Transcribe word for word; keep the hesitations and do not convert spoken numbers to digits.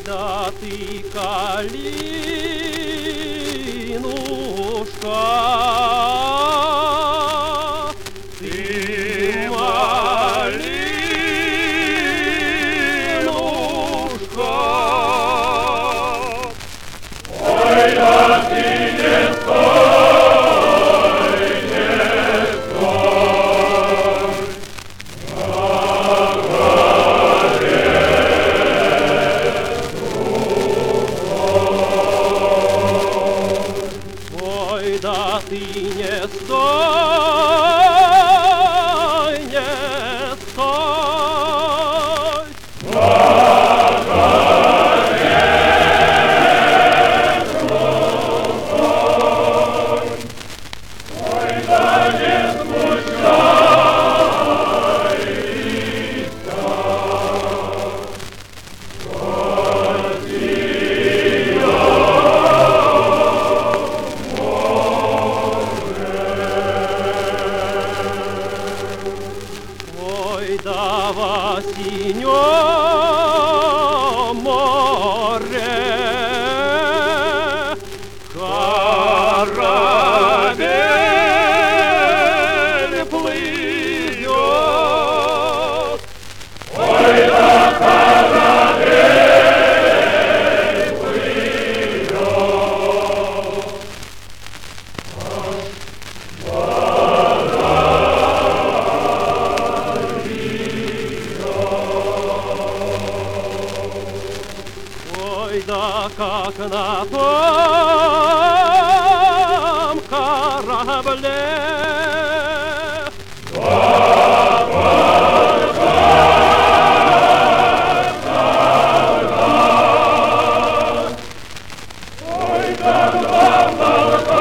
да ты, калинушка, ты малинушка. Ой, да ты не стой, не стой на горе сухой. Ой, да ты не стой, не стой на горе сухой. Ой, да не смущай листа, Россия море. Ой, да в осеннем море корабель плывет. Ой, да корабель плывет. Ой, да как на том корабле солдат. Ой, как два полка